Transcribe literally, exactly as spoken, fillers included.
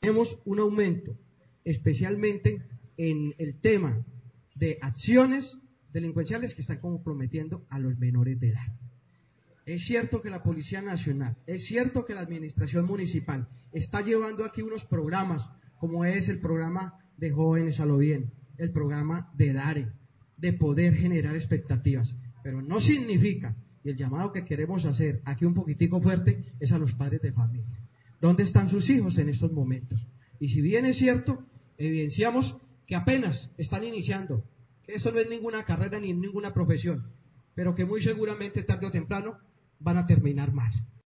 Tenemos un aumento, especialmente en el tema de acciones delincuenciales que están comprometiendo a los menores de edad. Es cierto que la Policía Nacional, es cierto que la Administración Municipal está llevando aquí unos programas, como es el programa de Jóvenes a lo Bien, el programa de DARE, de poder generar expectativas, pero no significa, y el llamado que queremos hacer aquí un poquitico fuerte, es a los padres de familia. ¿Dónde están sus hijos en estos momentos? Y si bien es cierto, evidenciamos que apenas están iniciando, que eso no es ninguna carrera ni ninguna profesión, pero que muy seguramente tarde o temprano van a terminar mal.